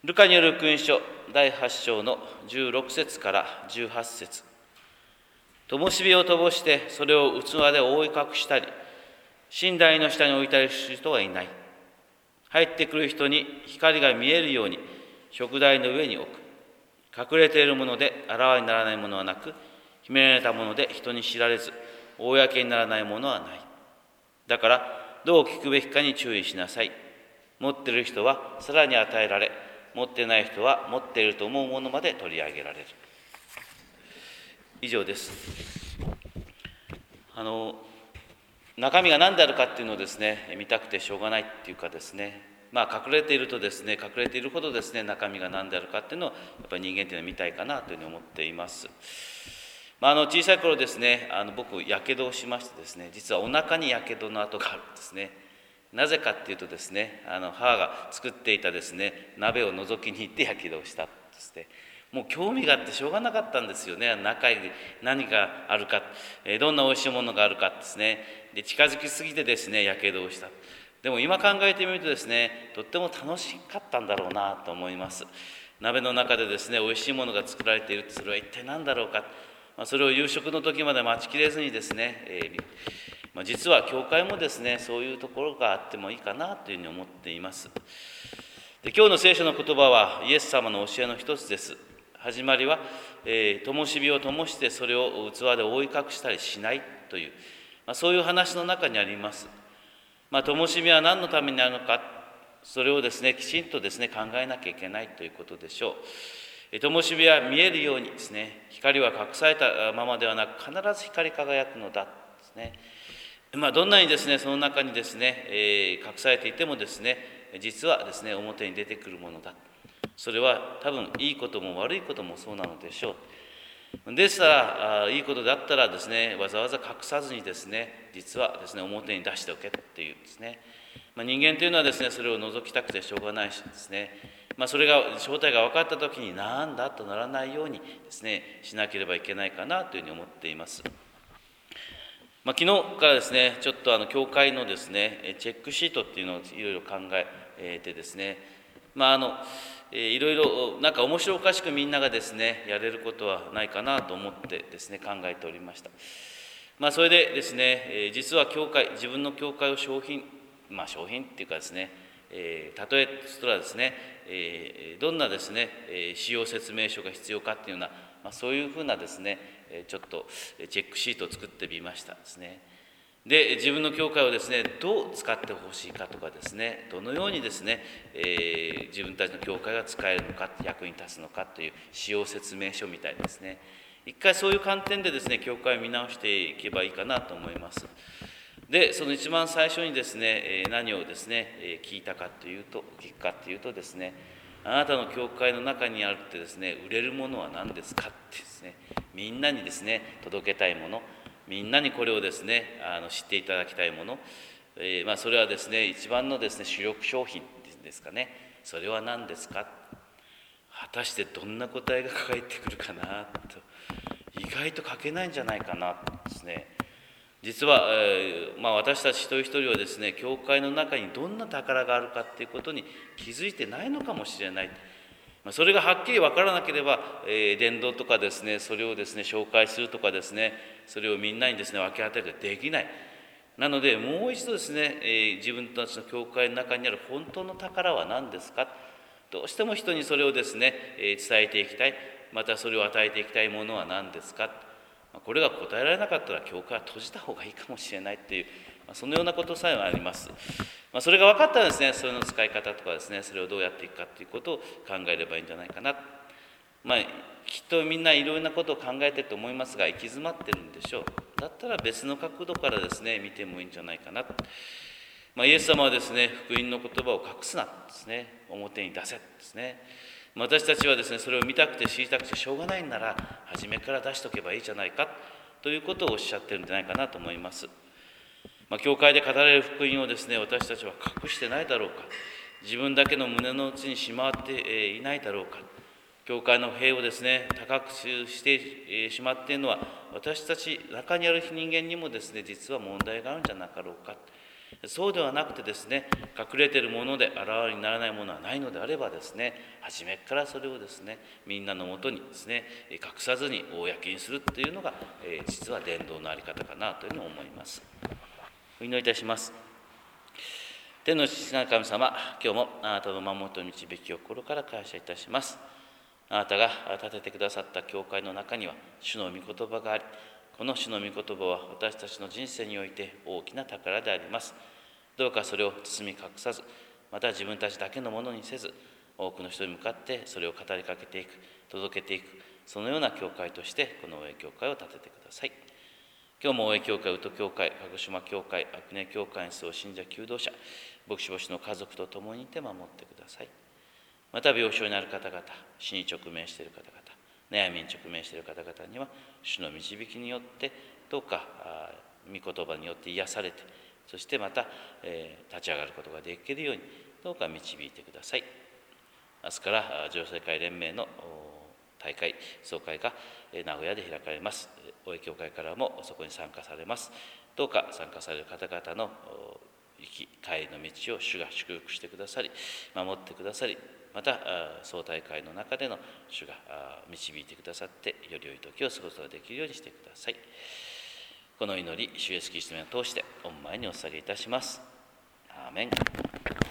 ルカによる福音書第8章の16節から18節。灯火を灯してそれを器で覆い隠したり、寝台の下に置いたりする人はいない。入ってくる人に光が見えるように食台の上に置く。隠れているものであらわにならないものはなく、秘められたもので人に知られず公にならないものはない。だからどう聞くべきかに注意しなさい。持っている人はさらに与えられ、持っていない人は持っていると思うものまで取り上げられる。以上です。中身が何であるかっていうのをですね、見たくてしょうがないっていうかですね、隠れているとですね、隠れているほどですね、中身が何であるかっていうのをやっぱり人間っていうのは見たいかなというふうに思っています。小さい頃ですね、僕やけどをしましてですね、実はお腹にやけどの跡があるんですね。なぜかっていうとですね、母が作っていたですね、鍋を覗きに行ってやけどをしたんですね。もう興味があってしょうがなかったんですよね。中に何があるか、どんなおいしいものがあるかですね。で、近づきすぎてですね、やけどをした。でも今考えてみるとですね、とっても楽しかったんだろうなと思います。鍋の中でですね、おいしいものが作られている。それは一体何だろうか。それを夕食の時まで待ちきれずにですね、実は教会もですね、そういうところがあってもいいかなというふうに思っています。で、今日の聖書の言葉はイエス様の教えの一つです。始まりは、灯火を灯してそれを器で覆い隠したりしないという、そういう話の中にあります。灯火は何のためにあるのか、それをですね、きちんとですね、考えなきゃいけないということでしょう。灯火は見えるようにですね、光は隠されたままではなく、必ず光り輝くのだですね。どんなにですね、その中にですね、隠されていてもですね、実はですね、表に出てくるものだ。それは多分いいことも悪いこともそうなのでしょう。ですからいいことだったらですね、わざわざ隠さずにですね、実はですね、表に出しておけっていうですね、人間というのはですね、それを覗きたくてしょうがないしですね、それが正体が分かった時になんだとならないようにですね、しなければいけないかなというふうに思っています。昨日からですね、ちょっと教会のですね、チェックシートっていうのをいろいろ考えてですね、いろいろなんか面白おかしくみんながですね、やれることはないかなと思ってですね、考えておりました。それでですね、実は教会、自分の教会を商品っていうかですね、例えとしたらですね、どんなですね、使用説明書が必要かっていうような、そういうふうなですね、ちょっとチェックシートを作ってみましたですね。で、自分の教会をですね、どう使ってほしいかとかですね、どのようにですね、自分たちの教会が使えるのか、役に立つのかという使用説明書みたいですね。一回そういう観点でですね、教会を見直していけばいいかなと思います。で、その一番最初にですね、何をですね、聞くかというとですね、あなたの教会の中にあるってですね、売れるものは何ですかってですね、みんなにですね、届けたいもの、みんなにこれをですね、知っていただきたいもの、それはですね、一番のですね、主力商品ですかね、それは何ですか。果たしてどんな答えが返ってくるかなと、意外と書けないんじゃないかなですね。実は、私たち一人一人はですね、教会の中にどんな宝があるかっていうことに気づいてないのかもしれない。それがはっきり分からなければ、伝道とかですね、それをですね、紹介するとかですね、それをみんなにですね、分け与えることができない。なので、もう一度ですね、自分たちの教会の中にある本当の宝は何ですか。どうしても人にそれをですね、伝えていきたい。またそれを与えていきたいものは何ですか。これが答えられなかったら教会は閉じた方がいいかもしれないっていう、そのようなことさえもあります。それが分かったらですね、それの使い方とかですね、それをどうやっていくかということを考えればいいんじゃないかな。きっとみんないろいろなことを考えていると思いますが、行き詰まってるんでしょう。だったら別の角度からですね、見てもいいんじゃないかな。イエス様はですね、福音の言葉を隠すなですね、表に出せですね。私たちはですね、それを見たくて知りたくてしょうがないんなら、初めから出しとけばいいじゃないかということをおっしゃってるんじゃないかなと思います。教会で語られる福音をですね、私たちは隠してないだろうか。自分だけの胸の内にしまっていないだろうか。教会の塀をですね、高くしてしまっているのは、私たち中にある人間にもですね、実は問題があるんじゃなかろうか。 そうではなくてですね、隠れているものであらわにならないものはないのであればですね、初めからそれをですね、みんなのもとにですね、隠さずに公にするというのが、実は伝道の在り方かなというふうに思います。お祈りいたします。天の父なる神様、今日もあなたの守りと導きを心から感謝いたします。あなたが立ててくださった教会の中には主の御言葉があり、この主の御言葉は私たちの人生において大きな宝であります。どうかそれを包み隠さず、また自分たちだけのものにせず、多くの人に向かってそれを語りかけていく、届けていく、そのような教会としてこの大江教会を立ててください。今日も大江教会、宇都教会、鹿児島教会、阿久根教会に住む信者求道者、牧師牧師の家族と共にいて守ってください。また病床になる方々、死に直面している方々、悩みに直面している方々には主の導きによってどうか御言葉によって癒されて、そしてまた、立ち上がることができるようにどうか導いてください。明日から女性会連盟の大会総会が名古屋で開かれます。大江教会からもそこに参加されます。どうか参加される方々の生き帰りの道を主が祝福してくださり、守ってくださり、また総大会の中での主が導いてくださって、より良い時を過ごすことができるようにしてください。この祈り、主イエスキリストを通して御前にお捧げいたします。アーメン。